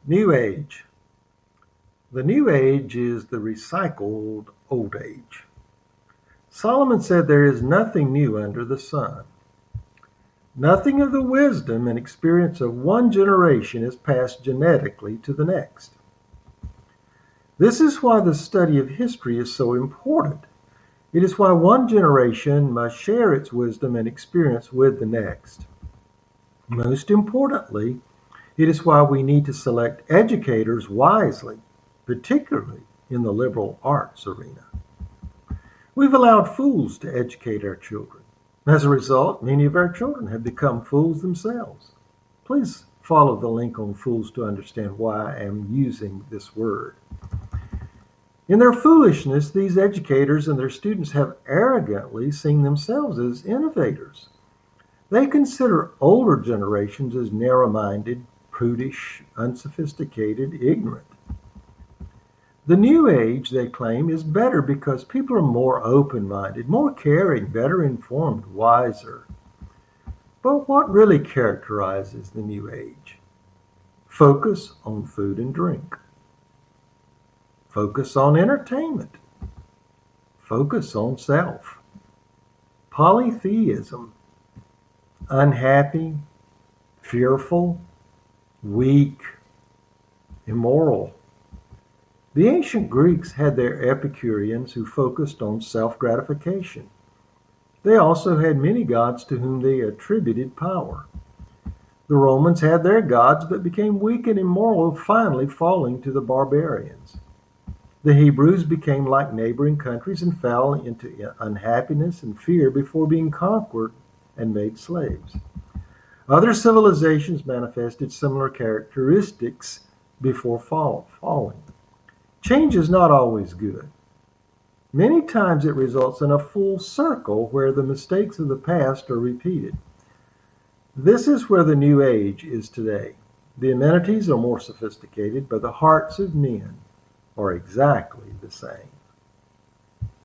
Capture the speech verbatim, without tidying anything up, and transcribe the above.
New Age. The New Age is the recycled Old Age. Solomon said there is nothing new under the sun. Nothing of the wisdom and experience of one generation is passed genetically to the next. This is why the study of history is so important. It is why one generation must share its wisdom and experience with the next. Most importantly, it is why we need to select educators wisely, particularly in the liberal arts arena. We've allowed fools to educate our children. As a result, many of our children have become fools themselves. Please follow the link on Fools to understand why I am using this word. In their foolishness, these educators and their students have arrogantly seen themselves as innovators. They consider older generations as narrow-minded, prudish, unsophisticated, ignorant. The New Age, they claim, is better because people are more open-minded, more caring, better informed, wiser. But what really characterizes the New Age? Focus on food and drink. Focus on entertainment. Focus on self. Polytheism. Unhappy, fearful, weak, immoral. The ancient Greeks had their Epicureans who focused on self-gratification. They also had many gods to whom they attributed power. The Romans had their gods but became weak and immoral, finally falling to the barbarians. The Hebrews became like neighboring countries and fell into unhappiness and fear before being conquered and made slaves. Other civilizations manifested similar characteristics before fall, falling. Change is not always good. Many times it results in a full circle where the mistakes of the past are repeated. This is where the New Age is today. The amenities are more sophisticated, but the hearts of men are exactly the same.